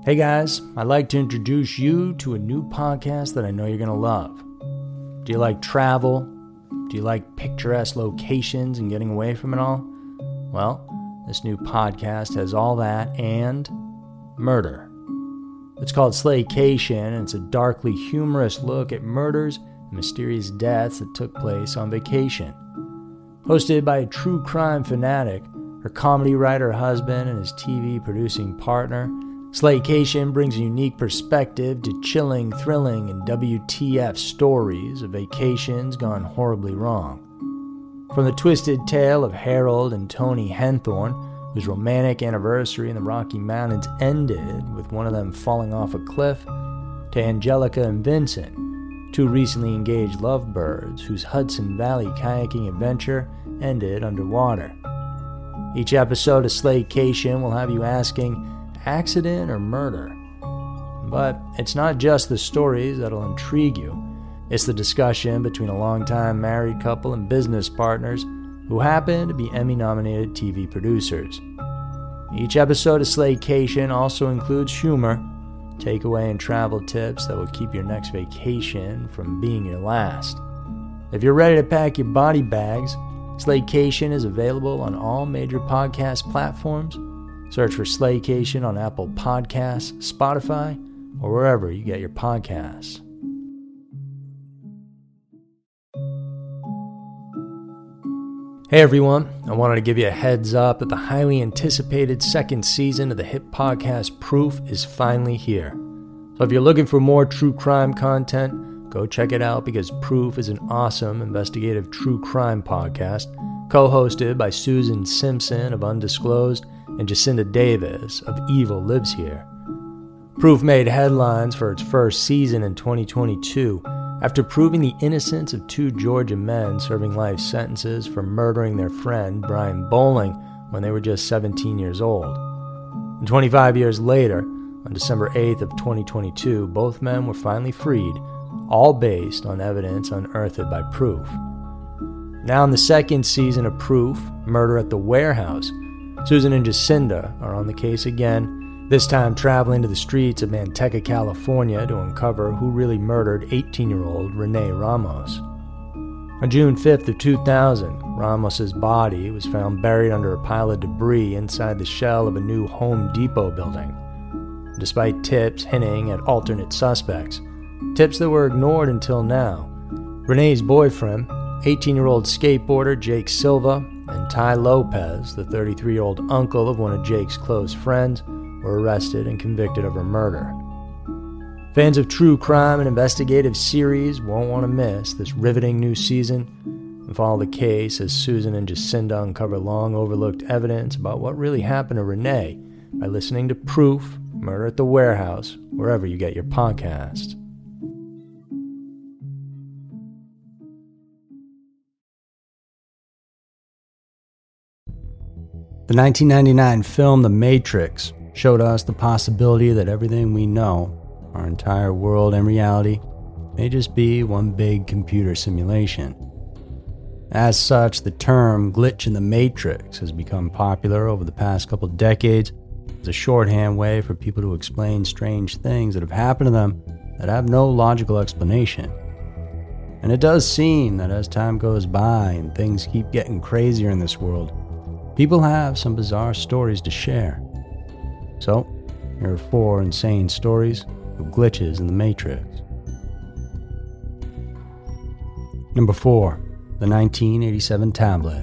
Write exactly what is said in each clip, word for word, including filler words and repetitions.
Hey guys, I'd like to introduce you to a new podcast that I know you're going to love. Do you like travel? Do you like picturesque locations and getting away from it all? Well, this new podcast has all that and murder. It's called Slaycation, and it's a darkly humorous look at murders and mysterious deaths that took place on vacation. Hosted by a true crime fanatic, her comedy writer husband, and his T V producing partner, Slaycation brings a unique perspective to chilling, thrilling, and W T F stories of vacations gone horribly wrong. From the twisted tale of Harold and Tony Henthorne, whose romantic anniversary in the Rocky Mountains ended with one of them falling off a cliff, to Angelica and Vincent, two recently engaged lovebirds whose Hudson Valley kayaking adventure ended underwater. Each episode of Slaycation will have you asking, accident or murder? But it's not just the stories that'll intrigue you. It's the discussion between a longtime married couple and business partners who happen to be Emmy-nominated T V producers. Each episode of Slaycation also includes humor, takeaway and travel tips that will keep your next vacation from being your last. If you're ready to pack your body bags, Slaycation is available on all major podcast platforms. Search for Slaycation on Apple Podcasts, Spotify, or wherever you get your podcasts. Hey everyone, I wanted to give you a heads up that the highly anticipated second season of the hit podcast Proof is finally here. So if you're looking for more true crime content, go check it out because Proof is an awesome investigative true crime podcast co-hosted by Susan Simpson of Undisclosed and Jacinda Davis of Evil Lives Here. Proof made headlines for its first season in twenty twenty-two after proving the innocence of two Georgia men serving life sentences for murdering their friend Brian Bowling when they were just seventeen years old. And twenty-five years later, on December eighth of twenty twenty-two, both men were finally freed, all based on evidence unearthed by Proof. Now in the second season of Proof, Murder at the Warehouse, Susan and Jacinda are on the case again, this time traveling to the streets of Manteca, California to uncover who really murdered eighteen-year-old Renee Ramos. On June fifth of two thousand, Ramos's body was found buried under a pile of debris inside the shell of a new Home Depot building. Despite tips hinting at alternate suspects, tips that were ignored until now, Renee's boyfriend, eighteen-year-old skateboarder Jake Silva, and Ty Lopez, the thirty-three-year-old uncle of one of Jake's close friends, were arrested and convicted of her murder. Fans of true crime and investigative series won't want to miss this riveting new season and follow the case as Susan and Jacinda uncover long-overlooked evidence about what really happened to Renee by listening to Proof, Murder at the Warehouse, wherever you get your podcasts. The nineteen ninety-nine film The Matrix showed us the possibility that everything we know, our entire world and reality, may just be one big computer simulation. As such, the term glitch in the Matrix has become popular over the past couple decades as a shorthand way for people to explain strange things that have happened to them that have no logical explanation. And it does seem that as time goes by and things keep getting crazier in this world, people have some bizarre stories to share. So, here are four insane stories of glitches in the Matrix. Number four, the nineteen eighty-seven tablet.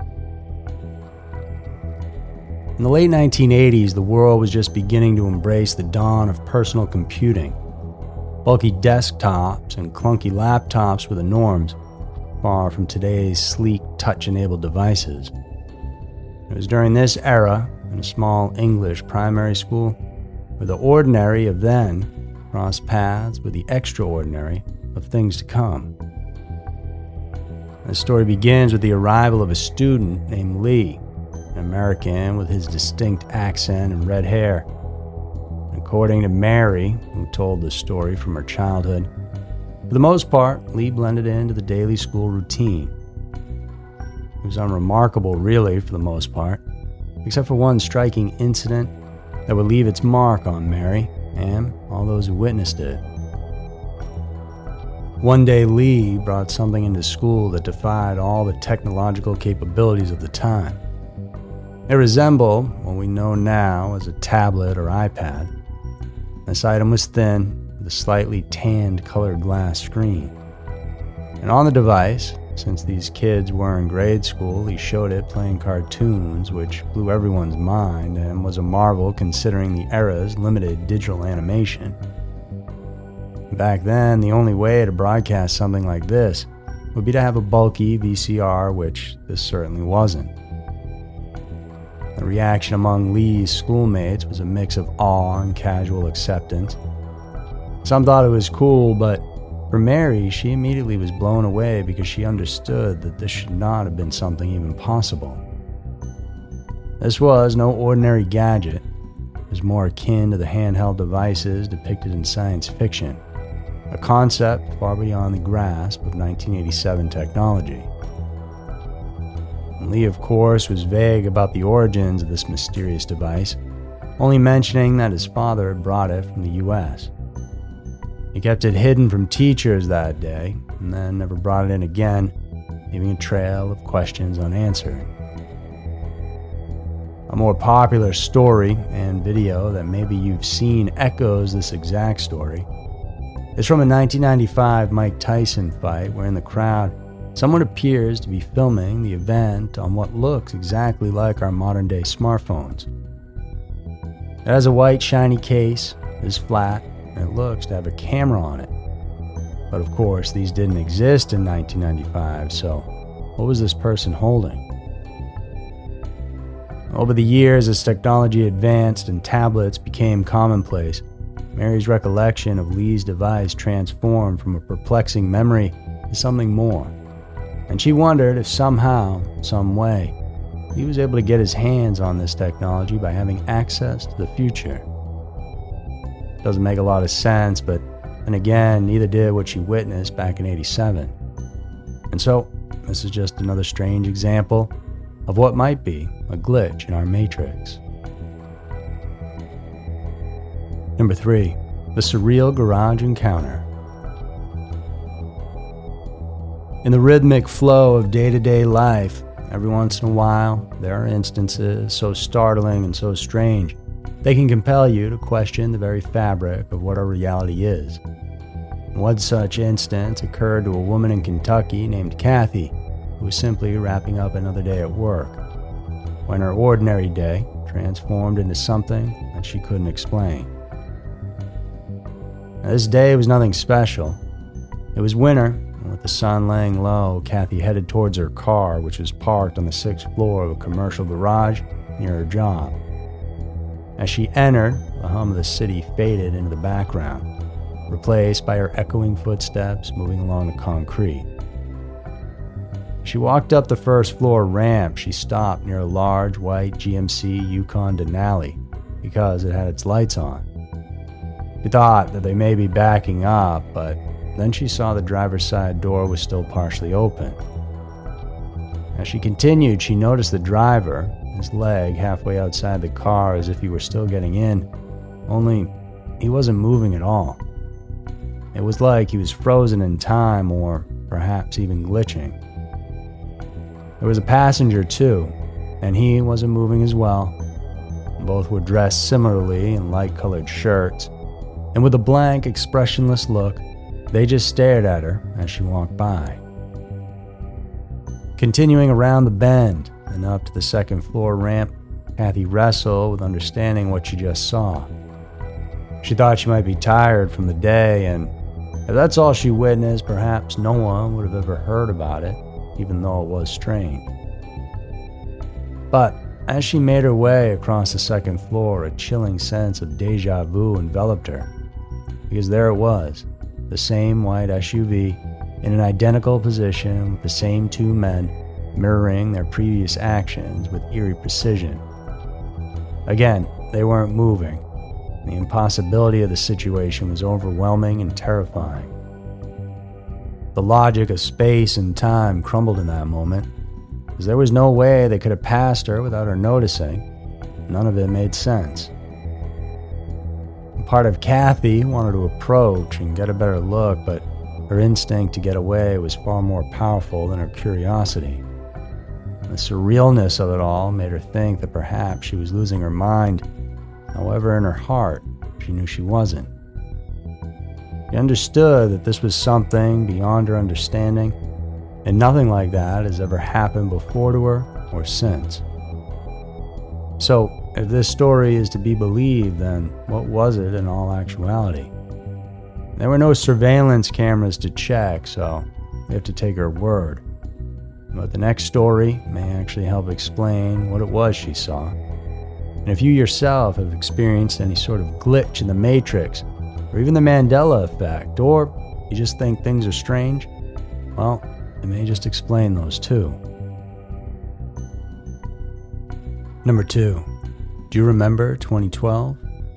In the late nineteen eighties, the world was just beginning to embrace the dawn of personal computing. Bulky desktops and clunky laptops were the norms, far from today's sleek touch-enabled devices. It was during this era, in a small English primary school, where the ordinary of then crossed paths with the extraordinary of things to come. The story begins with the arrival of a student named Lee, an American with his distinct accent and red hair. According to Mary, who told the story from her childhood, for the most part, Lee blended into the daily school routine. He was unremarkable, really, for the most part, except for one striking incident that would leave its mark on Mary and all those who witnessed it. One day, Lee brought something into school that defied all the technological capabilities of the time. It resembled what we know now as a tablet or iPad. This item was thin, with a slightly tanned colored glass screen. And on the device, since these kids were in grade school, he showed it playing cartoons, which blew everyone's mind and was a marvel considering the era's limited digital animation. Back then, the only way to broadcast something like this would be to have a bulky V C R, which this certainly wasn't. The reaction among Lee's schoolmates was a mix of awe and casual acceptance. Some thought it was cool, but for Mary, she immediately was blown away because she understood that this should not have been something even possible. This was no ordinary gadget. It was more akin to the handheld devices depicted in science fiction, a concept far beyond the grasp of nineteen eighty-seven technology. And Lee, of course, was vague about the origins of this mysterious device, only mentioning that his father had brought it from the U S. He kept it hidden from teachers that day, and then never brought it in again, leaving a trail of questions unanswered. A more popular story and video that maybe you've seen echoes this exact story. It's from a nineteen ninety-five Mike Tyson fight where in the crowd, someone appears to be filming the event on what looks exactly like our modern-day smartphones. It has a white shiny case, is flat, and it looks to have a camera on it. But of course, these didn't exist in nineteen ninety-five, so what was this person holding? Over the years, as technology advanced and tablets became commonplace, Mary's recollection of Lee's device transformed from a perplexing memory to something more. And she wondered if somehow, some way, he was able to get his hands on this technology by having access to the future. Doesn't make a lot of sense, but then again, neither did what she witnessed back in eighty-seven. And so, this is just another strange example of what might be a glitch in our matrix. Number three, the surreal garage encounter. In the rhythmic flow of day-to-day life, every once in a while, there are instances so startling and so strange, they can compel you to question the very fabric of what our reality is. One such instance occurred to a woman in Kentucky named Kathy, who was simply wrapping up another day at work, when her ordinary day transformed into something that she couldn't explain. Now, this day was nothing special. It was winter, and with the sun laying low, Kathy headed towards her car, which was parked on the sixth floor of a commercial garage near her job. As she entered, the hum of the city faded into the background, replaced by her echoing footsteps moving along the concrete. She walked up the first floor ramp. She stopped near a large white G M C Yukon Denali because it had its lights on. She thought that they may be backing up, but then she saw the driver's side door was still partially open. As she continued, she noticed the driver, his leg halfway outside the car as if he were still getting in, only he wasn't moving at all. It was like he was frozen in time or perhaps even glitching. There was a passenger too, and he wasn't moving as well. Both were dressed similarly in light-colored shirts, and with a blank, expressionless look, they just stared at her as she walked by. Continuing around the bend and up to the second floor ramp, Kathy wrestled with understanding what she just saw. She thought she might be tired from the day, and if that's all she witnessed, perhaps no one would have ever heard about it, even though it was strange. But as she made her way across the second floor, a chilling sense of deja vu enveloped her, because there it was, the same white S U V in an identical position with the same two men mirroring their previous actions with eerie precision. Again, they weren't moving. The impossibility of the situation was overwhelming and terrifying. The logic of space and time crumbled in that moment, because there was no way they could have passed her without her noticing. None of it made sense. part of Kathy wanted to approach and get a better look, but her instinct to get away was far more powerful than her curiosity. The surrealness of it all made her think that perhaps she was losing her mind. However, in her heart, she knew she wasn't. She understood that this was something beyond her understanding, and nothing like that has ever happened before to her or since. So, if this story is to be believed, then what was it in all actuality? There were no surveillance cameras to check, so we have to take her word. But the next story may actually help explain what it was she saw. And if you yourself have experienced any sort of glitch in the Matrix, or even the Mandela effect, or you just think things are strange, well, it may just explain those too. Number two, do you remember twenty twelve?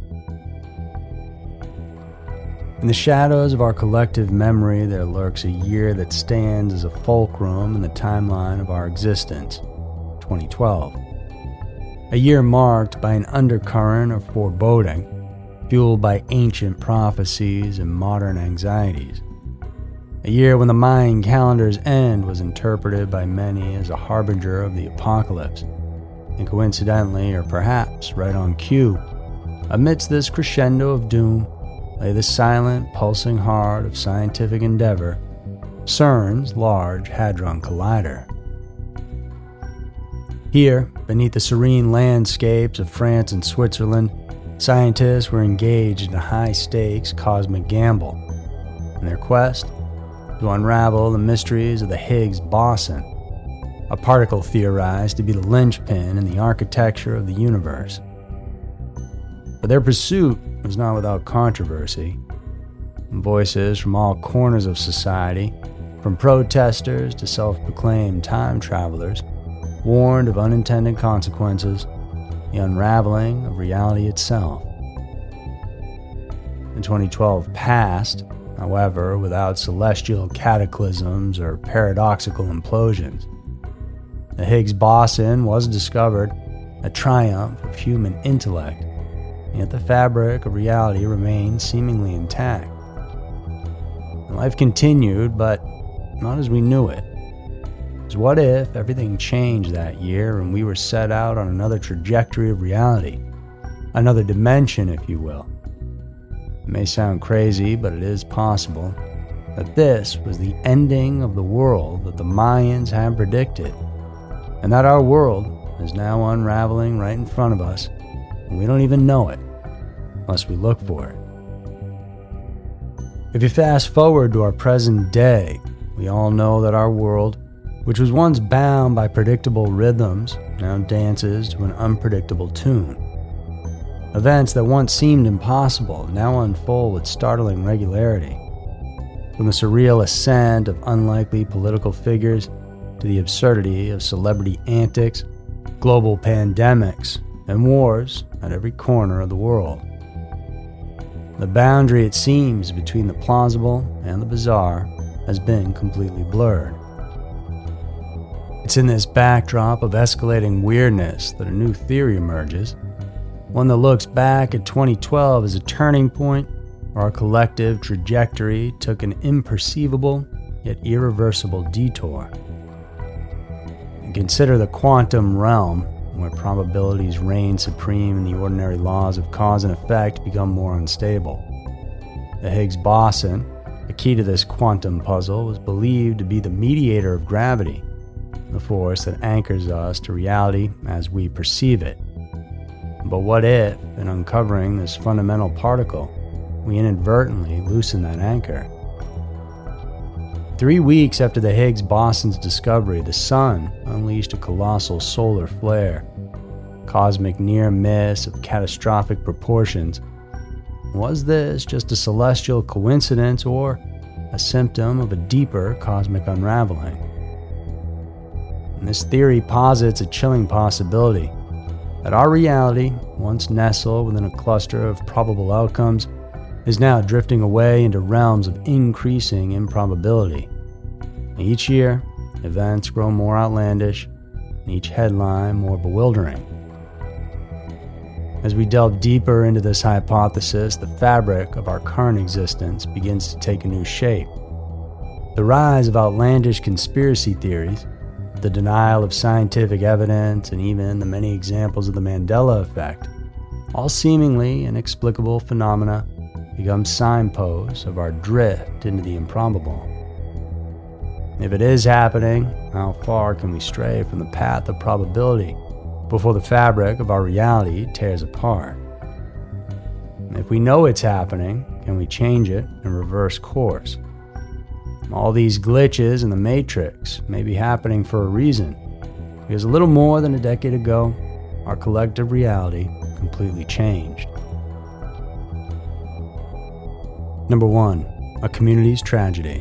In the shadows of our collective memory, there lurks a year that stands as a fulcrum in the timeline of our existence, twenty twelve. A year marked by an undercurrent of foreboding, fueled by ancient prophecies and modern anxieties. A year when the Mayan calendar's end was interpreted by many as a harbinger of the apocalypse, and coincidentally, or perhaps right on cue, amidst this crescendo of doom, lay the silent, pulsing heart of scientific endeavor, CERN's Large Hadron Collider. Here, beneath the serene landscapes of France and Switzerland, scientists were engaged in a high-stakes cosmic gamble in their quest to unravel the mysteries of the Higgs boson, a particle theorized to be the linchpin in the architecture of the universe. But their pursuit was not without controversy. Voices from all corners of society, from protesters to self-proclaimed time travelers, warned of unintended consequences, the unraveling of reality itself. In twenty twelve passed, however, without celestial cataclysms or paradoxical implosions. The Higgs boson was discovered, a triumph of human intellect, yet the fabric of reality remained seemingly intact. And life continued, but not as we knew it. So what if everything changed that year and we were set out on another trajectory of reality? Another dimension, if you will. It may sound crazy, but it is possible that this was the ending of the world that the Mayans had predicted, and that our world is now unraveling right in front of us, and we don't even know it, unless we look for it. If you fast forward to our present day, we all know that our world, which was once bound by predictable rhythms, now dances to an unpredictable tune. Events that once seemed impossible now unfold with startling regularity. From the surreal ascent of unlikely political figures to the absurdity of celebrity antics, global pandemics, and wars at every corner of the world. The boundary, it seems, between the plausible and the bizarre has been completely blurred. It's in this backdrop of escalating weirdness that a new theory emerges, one that looks back at twenty twelve as a turning point where our collective trajectory took an imperceivable yet irreversible detour. And consider the quantum realm, where probabilities reign supreme and the ordinary laws of cause and effect become more unstable. The Higgs boson, the key to this quantum puzzle, was believed to be the mediator of gravity, the force that anchors us to reality as we perceive it. But what if, in uncovering this fundamental particle, we inadvertently loosen that anchor? Three weeks after the Higgs boson's discovery, the sun unleashed a colossal solar flare, cosmic near miss of catastrophic proportions. Was this just a celestial coincidence or a symptom of a deeper cosmic unraveling? And this theory posits a chilling possibility that our reality, once nestled within a cluster of probable outcomes, is now drifting away into realms of increasing improbability. Each year, events grow more outlandish, and each headline more bewildering. As we delve deeper into this hypothesis, the fabric of our current existence begins to take a new shape. The rise of outlandish conspiracy theories, the denial of scientific evidence, and even the many examples of the Mandela effect, all seemingly inexplicable phenomena, become signposts of our drift into the improbable. If it is happening, how far can we stray from the path of probability before the fabric of our reality tears apart? If we know it's happening, can we change it and reverse course? All these glitches in the matrix may be happening for a reason, because a little more than a decade ago, our collective reality completely changed. Number one, a community's tragedy.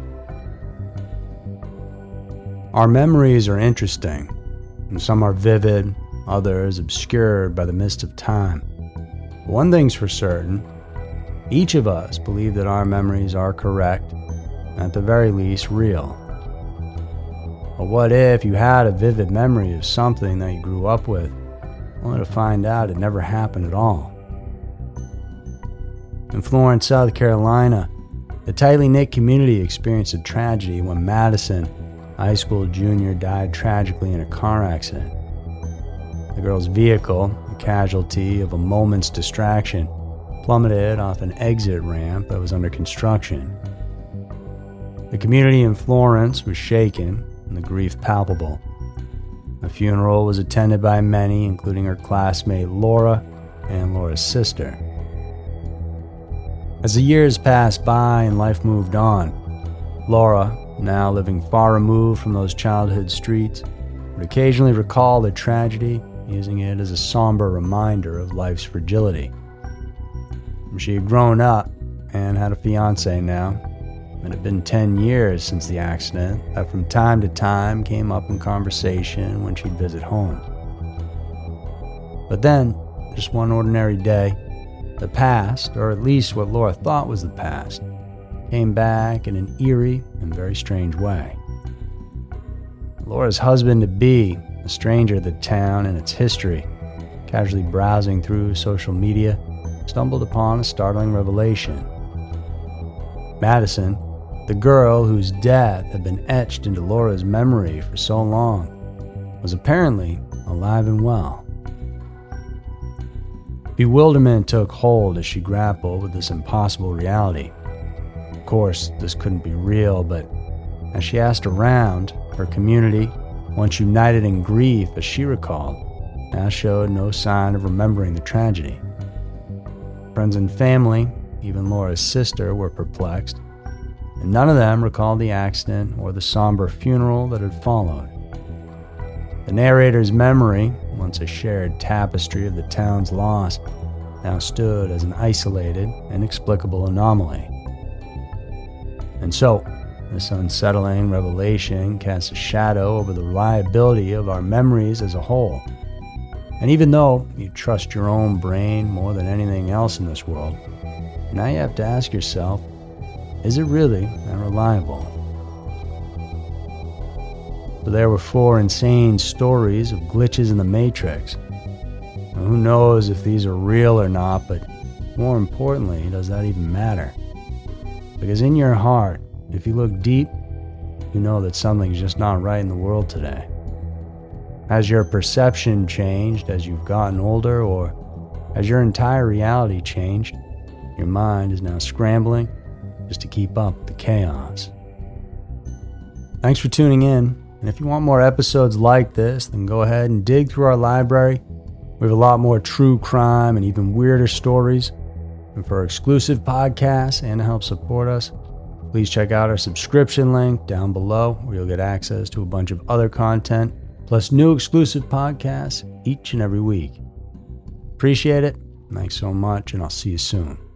Our memories are interesting, and some are vivid, others obscured by the mist of time. But one thing's for certain, each of us believe that our memories are correct, and at the very least real. But what if you had a vivid memory of something that you grew up with, only to find out it never happened at all? In Florence, South Carolina, the tightly knit community experienced a tragedy when Madison, a high school junior, died tragically in a car accident. The girl's vehicle, a casualty of a moment's distraction, plummeted off an exit ramp that was under construction. The community in Florence was shaken and the grief palpable. The funeral was attended by many, including her classmate Laura and Laura's sister. As the years passed by and life moved on, Laura, now living far removed from those childhood streets, would occasionally recall the tragedy, using it as a somber reminder of life's fragility. She had grown up and had a fiancé now. It had been ten years since the accident that from time to time came up in conversation when she'd visit home. But then, just one ordinary day, the past, or at least what Laura thought was the past, came back in an eerie and very strange way. Laura's husband-to-be, a stranger to the town and its history, casually browsing through social media, stumbled upon a startling revelation. Madison, the girl whose death had been etched into Laura's memory for so long, was apparently alive and well. Bewilderment took hold as she grappled with this impossible reality. Of course, this couldn't be real, but as she asked around, her community, once united in grief as she recalled, now showed no sign of remembering the tragedy. Friends and family, even Laura's sister, were perplexed, and none of them recalled the accident or the somber funeral that had followed. The narrator's memory, once a shared tapestry of the town's loss, now stood as an isolated, inexplicable anomaly. And so, this unsettling revelation casts a shadow over the reliability of our memories as a whole. And even though you trust your own brain more than anything else in this world, now you have to ask yourself, is it really that reliable? So there were four insane stories of glitches in the Matrix. Now, who knows if these are real or not, but more importantly, does that even matter? Because in your heart, if you look deep, you know that something's just not right in the world today. Has your perception changed as you've gotten older, or has your entire reality changed? Your mind is now scrambling just to keep up with the chaos. Thanks for tuning in. And if you want more episodes like this, then go ahead and dig through our library. We have a lot more true crime and even weirder stories. And for exclusive podcasts and to help support us, please check out our subscription link down below, where you'll get access to a bunch of other content, plus new exclusive podcasts each and every week. Appreciate it. Thanks so much, and I'll see you soon.